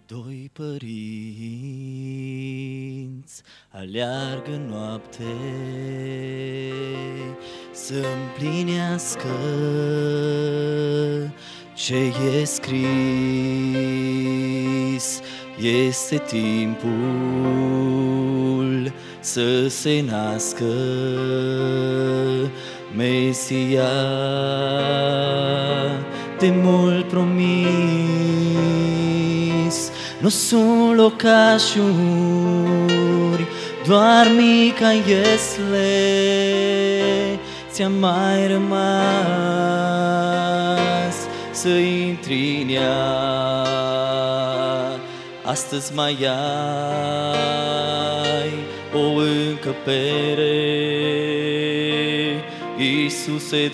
Doi părinți aleargă noapte să împlinească ce e scris. Este timpul să se nască Mesia de mult promis. Nu sunt locașuri, doar mica iesle ți-a mai rămas să intri în ea. Astăzi mai ai o încăpere, Iisuse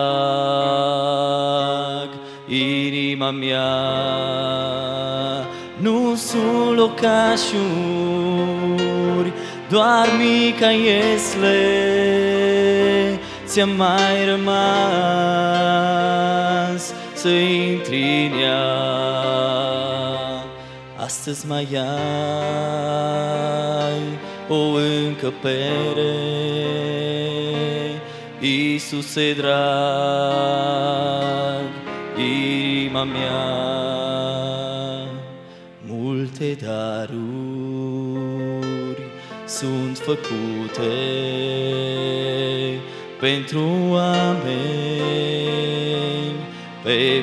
drag, inima mea. Nu sunt locașuri, doar mica iesle ți-a mai rămas să intri în ea. Astăzi mai ai o încăpere, Iisuse drag, inima mea. Multe daruri sunt făcute pentru oameni pe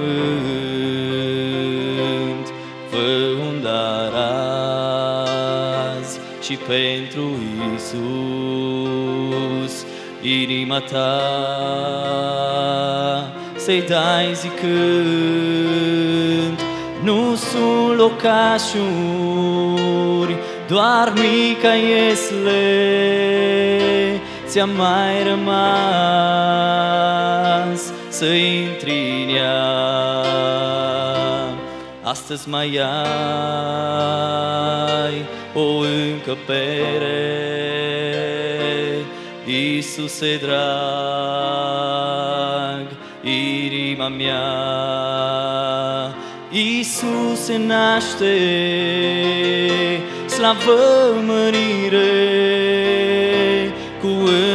pământ. Fă un dar azi și pentru Iisus inima ta să-i dai zicând: nu sunt locașuri, doar mica iesle ți-a mai rămas să intri în ea. Astăzi mai ai o încăpere, Iisuse drag, inima mea. Iisus se naște, slavă, mărire, cu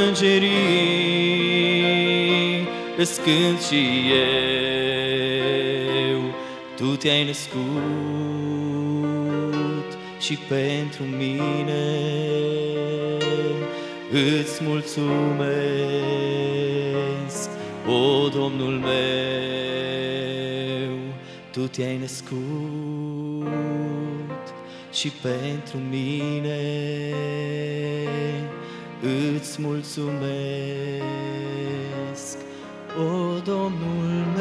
îngerii îți cânt și eu. Tu te-ai născut și pentru mine îți mulțumesc, o Domnul meu. Tu te-ai născut și pentru mine îți mulțumesc, o Domnul meu.